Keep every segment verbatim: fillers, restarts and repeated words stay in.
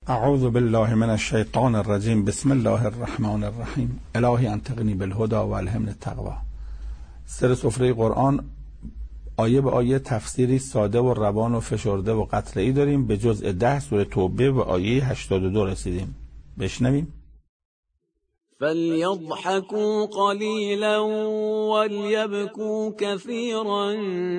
اعوذ بالله من الشیطان الرجیم. بسم الله الرحمن الرحیم. الهی انطقنی بالهدى و الهمنی التقوی. سر سفره قرآن آیه به آیه تفسیری ساده و روان و فشرده و قطعی داریم. به جزء ده سوره توبه و آیه هشتاد و دو رسیدیم. بشنویم. فَلْيَضْحَكُوا قَلِيلًا وَلْيَبْكُوا كَثِيرًا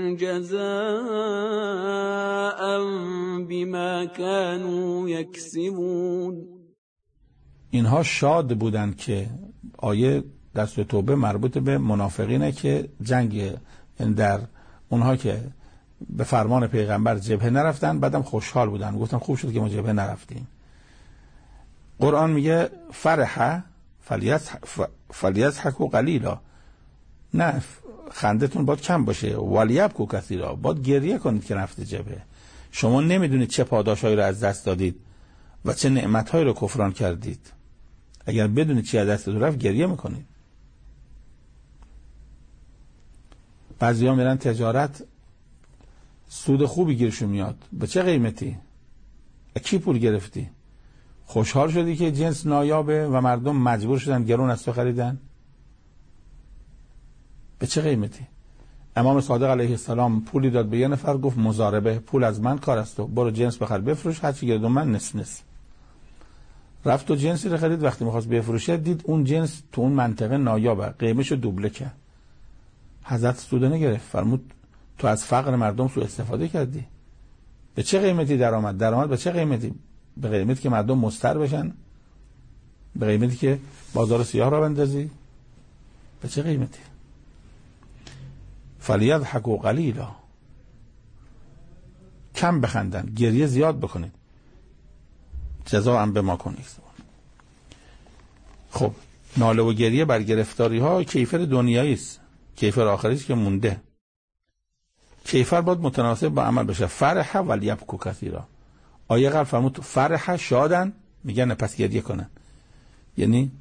جَزَاءً بِمَا كَانُوا يَكْسِبُونَ. اینها شاد بودند که آیه در سوره توبه مربوط به منافقینه که جنگ در اونها که به فرمان پیغمبر جبهه نرفتن، بعدم خوشحال بودن، گفتن خوب شد که ما جبهه نرفتیم. قرآن میگه فرحه فلیضحکوا قلیلا، نه خندتون باید کم باشه، ولیبکوا کثیرا، باید گریه کنید که رفته جبهه. شما نمیدونید چه پاداشایی رو از دست دادید و چه نعمتهایی رو کفران کردید. اگر بدونید چی از دستتون رفت گریه میکنید. بعضیا میرن تجارت، سود خوبی گیرشون میاد، به چه قیمتی؟ کی پول گرفتی؟ خوشحال شدی که جنس نایابه و مردم مجبور شدن گرون از تو خریدن؟ به چه قیمتی؟ امام صادق علیه السلام پولی داد به یه نفر، گفت مضاربه، پول از من، کار است تو، برو جنس بخر بفروش، هرچی گردون من نصف نصف. رفت و جنسی رو خرید، وقتی میخواست بفروشه دید اون جنس تو اون منطقه نایابه، قیمتشو دوبله کرد. حضرت سود نگرفت، فرمود تو از فقر مردم سوء استفاده کردی. به چه قیمتی درآمد؟ درآمد به چه قیمتی؟ به قیمتی که مردم مضطر بشن؟ به قیمتی که بازار سیاه را بندازی؟ به چه قیمتی؟ فلیضحکوا قلیلا، کم بخندن، گریه زیاد بکنید، جزاء بما کنید. خب ناله و گریه بر گرفتاری ها کیفر دنیایی است، کیفر آخری است که مونده. کیفر باید متناسب با عمل بشه. فرح ولیبکوا کثیرا. آیه قبل فرمود فرح شادن، میگن پس گریه کنن. یعنی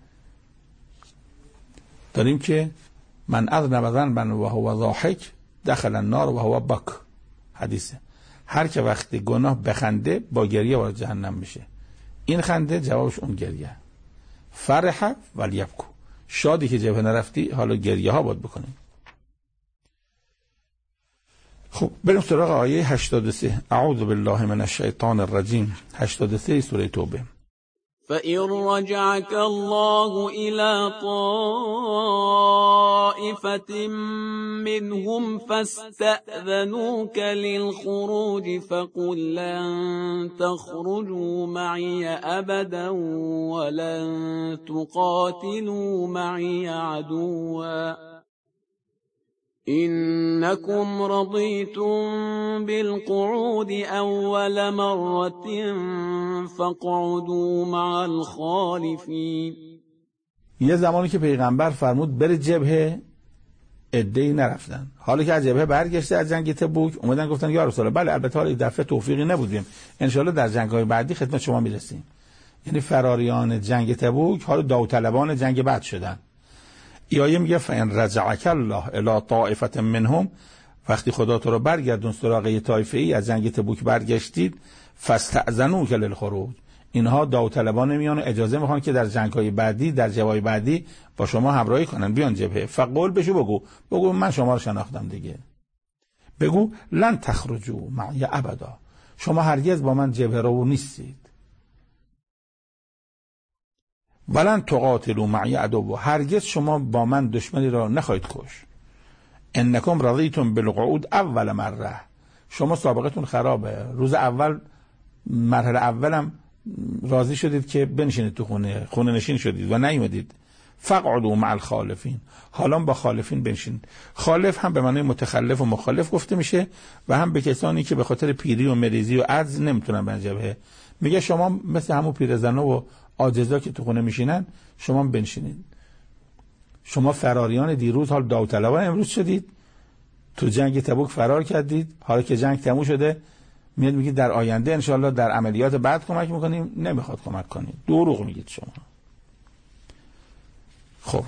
داریم که من اذنب ذنبا و هو ضاحک دخل النار و هو بک. حدیثه هر که وقتی گناه بخنده با گریه وارد جهنم میشه. این خنده جوابش اون گریه. فرح ولیبکوا، شادی که جبهه نرفتی، حالا گریه ها باید بکنیم. خب بریم سراغ آیه هشتاد و سه. اعوذ بالله من الشیطان الرجیم. هشتاد و سه سوره توبه. فَإِن رَّجَعَكَ اللَّهُ إِلَىٰ طَائِفَةٍ مِّنْهُمْ فَاسْتَأْذَنُوكَ لِلْخُرُوجِ فَقُل لَّن تَخْرُجُوا مَعِيَ أَبَدًا وَلَن تُقَاتِلُوا مَعِيَ عَدُوًّا إنكم رضيتم بالقعود أول مرة فاقعدوا مع الخالفين. یه زمانی که پیغمبر فرمود بره جبهه، عده‌ای نرفتن. حالا که از جبهه برگشته از جنگ تبوک، اومدن گفتن یا رسول الله بله البته حالا دفعه توفیقی نبودیم، ان شاء الله در جنگ‌های بعدی خدمت شما میرسیم. یعنی فراریان جنگ تبوک حالا داوطلبان جنگ بعد شدن. ای آیه میگه فَإِن رَجَعَكَ اللَّهُ إِلَىٰ طَائِفَةٍ مِّنْهُمْ، وقتی خدا تو رو برگردون سراغ یه طایفه ای از جنگ تبوک برگشتید، فَاسْتَأْذَنُوكَ لِلْخُرُوجِ، اینها داوطلبان میان و اجازه میخوان که در جنگ‌های بعدی، در جوای بعدی با شما همراهی کنن، بیان جبهه. فقول بشو بگو بگو من شما رو شناختم دیگه. بگو لن تخرجوا معی ابدا، شما هرگز با من جبهه رو نیستید. ولن تقاتلوا معی عدو، هرگز شما با من دشمنی را نخواهید کش. انکم رضیتم بالقعود اول مره، شما سابقتون خرابه، روز اول مرحله اولم راضی شدید که بنشینید تو خونه، خونه نشین شدید و نیومدید. فقعدوا مع الخالفین، حالا با خالفین بنشین. خالف هم به معنی متخلف و مخالف گفته میشه و هم به کسانی که به خاطر پیری و مریضی و عجز نمیتونن به جبهه. میگه شما مثل همون پیرزنا و عاجزا که تو خونه میشینن شما بنشینید. شما فراریان دیروز حال داوطلبان امروز شدید، تو جنگ تبوک فرار کردید، حالا که جنگ تموم شده میاد میگید در آینده انشالله در عملیات بعد کمک میکنیم، نمیخواد کمک کنید. دروغ میگید شما. خب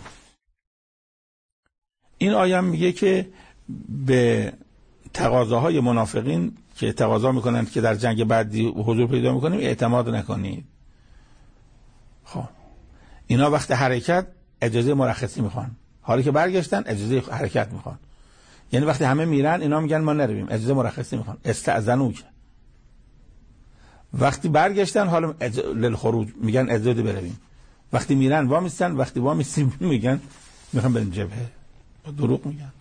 این آیه میگه که به تقاضاهای منافقین که تقاضا میکنند که در جنگ بعدی حضور پیدا میکنیم اعتماد نکنید. خب اینا وقت حرکت اجازه مرخصی میخوان، حالی که برگشتن اجازه حرکت میخوان. یعنی وقتی همه میرن اینا میگن ما نرویم، اجازه مرخصی میخوان، استأذنوا. وقتی برگشتن حالا اج... للخروج میگن اجازه برویم. وقتی میرن وامیستن، وقتی وامیستیم میگن میخوام بریم جبهه. دروغ میگن.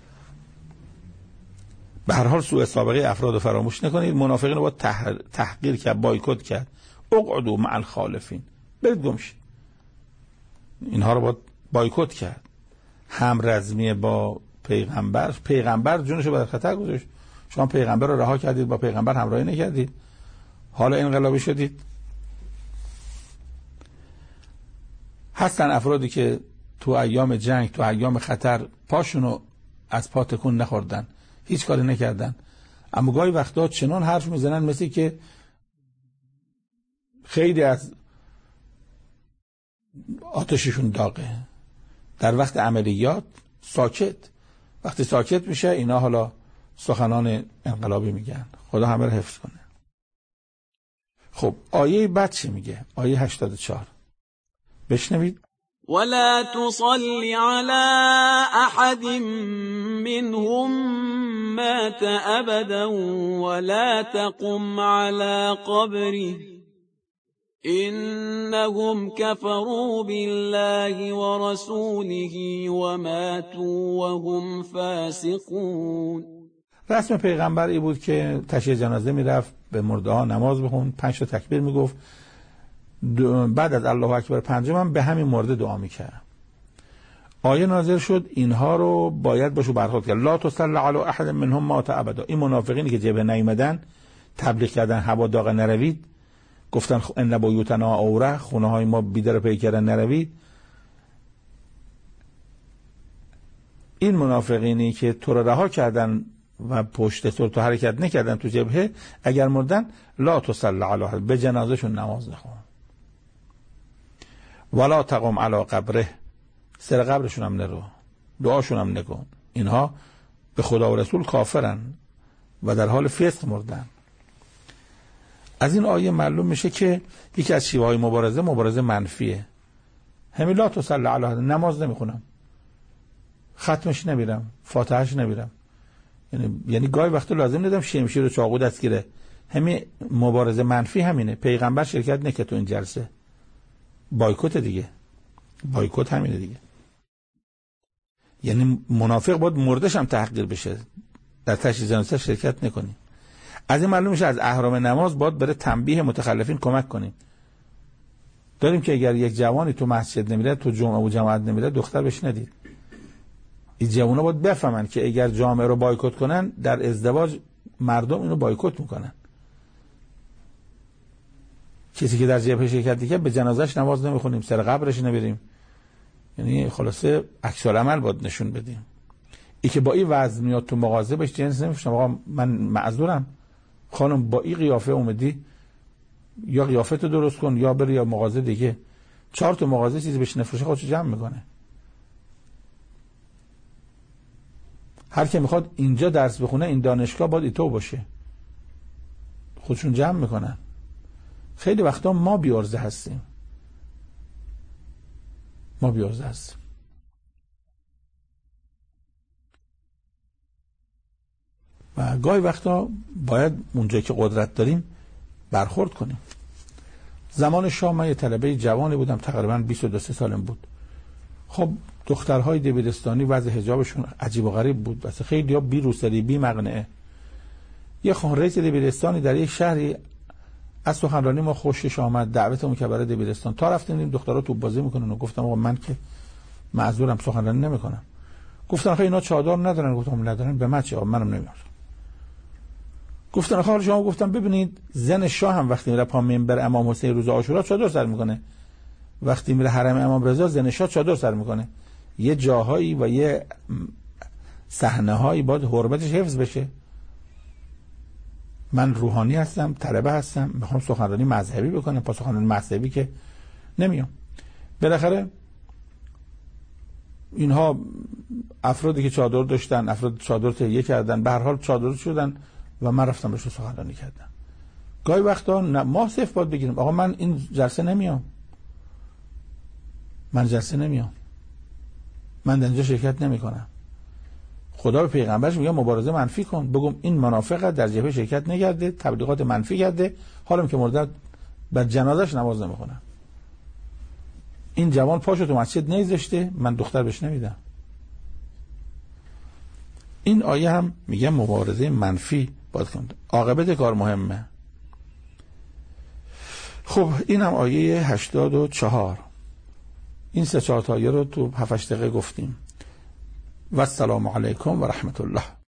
به هر حال سوء سابقه افراد رو فراموش نکنید. منافقین رو با تح... تحقیر کرد، بایکوت کرد. اقعدوا مع الخالفین، برید گمشید. اینها رو با بایکوت کرد. هم رزمی با پیغمبر، پیغمبر جونش رو در خطر گذاشت. شما پیغمبر رو رها کردید، با پیغمبر همراهی نکردید، حالا انقلابی شدید. هستن افرادی که تو ایام جنگ، تو ایام خطر پاشونو از پا تکون نخوردن، هیچ کاری نکردن، اما گاهی وقتا چنان حرف میزنن مثل که خیلی از آتششون داغه. در وقت عملیات ساکت، وقتی ساکت میشه اینا حالا سخنان انقلابی میگن. خدا همه رو حفظ کنه. خب آیه بعد چی میگه؟ آیه هشتاد و چهار بشنوید. ولا تصل على احد منهم مات ابدا ولا تقم على قبره انهم كفروا بالله ورسوله وماتوا وهم فاسقون. رسم پیغمبر ای بود که تشییع جنازه میرفت، به مرده ها نماز بخوند، پنج تا تکبیر میگفت، بعد از الله اکبر پنجم هم به همین مرده دعا میکرد. آیه نازل شد اینها رو باید باشو برخورد کرد. لا تصل علی احد منهم مات ابدا. این منافقینی که جبهه نیومدن، تبلیغ کردن هوا داغ نروید، گفتن ان بیوتنا عوره، خونه های ما بیدر پیکر نروید. این منافقینی که تو رو رها کردن و پشت تو تو حرکت نکردن تو جبهه، اگر مردن لا تصل علی احد، به جنازهشون نماز نخون. ولا تقم علی قبره، سر قبرشون هم نرو، دعاشون هم نکن. اینها به خدا و رسول کافرن و در حال فسق مردن. از این آیه معلوم میشه که یکی از شیوه‌های مبارزه مبارزه منفیه. همین لا تصل علی احد، نماز نمیخونم، ختمش نمیرم، فاتحهش نمیرم. یعنی یعنی گاهی وقتا لازم ندم شمشیر و چاقو دستگیره. همین مبارزه منفی همینه. پیغمبر شرکت نکرد تو این جلسه، بایکوت دیگه، بایکوت همینه دیگه. یعنی منافق باید مردش هم تحقیر بشه، در تشییع جنازه شرکت نکنی. از این معلوم میشه از احرام نماز باید بره تنبیه متخلفین کمک کنیم. داریم که اگر یک جوانی تو مسجد نمیره، تو جمعه و جماعت نمیره، دختر بهش ندید. این جوانا باید بفهمن که اگر جامعه رو بایکوت کنن، در ازدواج مردم اینو بایکوت میکنن. کسی که در جبهه شرکت کرد به جنازش نماز نمیخونیم، سر قبرش نمیریم. یعنی خلاصه عکس العمل باید نشون بدیم. ای که با این وضع میاد تو مغازه بهش جنس نمیفروشم، آقا من معذورم خانم، با این قیافه اومدی، یا قیافت رو درست کن یا بری یا مغازه دیگه. چهار تا مغازه چیزی بهش نفروشه خودشو جمع میکنه. هر کی میخواد اینجا درس بخونه، این دانشگاه باید ایتو باشه، خودشون جمع میکنن. خیلی وقتا ما بیارزه هستیم، ما بیارزه هستیم. و گاهی وقتا باید اونجایی که قدرت داریم برخورد کنیم. زمان شاه من یه طلبه جوانی بودم، تقریبا بیست و دو سالم بود. خب دخترهای دبیرستانی وضع حجابشون عجیب و غریب بود، واسه خیلی ها بی روسری، بی مقنعه. یه خان رئیس دبیرستانی در یک شهری از سخنرانی ما خوشش آمد، دعوتمون که برای دبیرستان. تا رفتیم دیدیم دخترها توپ بازی میکنن و گفتم آقا من که معذورم سخنرانی نمیکنم. گفتن آخه اینا چادر ندارن. گفتم ندارن به من چه، آقا منم نمیارم. گفتن آخه حالا شما، گفتم ببینید زن شاه هم وقتی میره پا منبر امام حسین روز عاشورا چادر سر میکنه، وقتی میره حرم امام رضا زن شاه چادر سر میکنه. یه جاهایی و یه صحنه‌هایی باید حرمتش حفظ بشه. من روحانی هستم، طلبه هستم، میخوام سخنرانی مذهبی بکنم، پس سخنرانی مذهبی که نمیام. بالاخره اینها افرادی که چادر داشتن، افراد چادر تهیه کردن، به هر حال چادر شدن، و من رفتم بهش سخنرانی کردم. گاهی وقتا ما صفر باید بگیریم آقا من این جلسه نمیام، من جلسه نمیام، من در اینجا شرکت نمی کنم. خدا به پیغمبرش میگه مبارزه منفی کن، بگم این منافق در جبهه شرکت نکرده، تبلیغات منفی کرده، حالا که مرده بر جنازش نماز نمیخونم. این جوان پاشو تو مسجد نذاشته، من دختر بهش نمیدم. این آیه هم میگه مبارزه منفی باید کنید، عاقبت کار مهمه. خب این هم آیه هشتاد و چهار. این سه چهار تا آیه رو تو هفت هشت دقیقه گفتیم. و السلام علیکم و رحمت الله.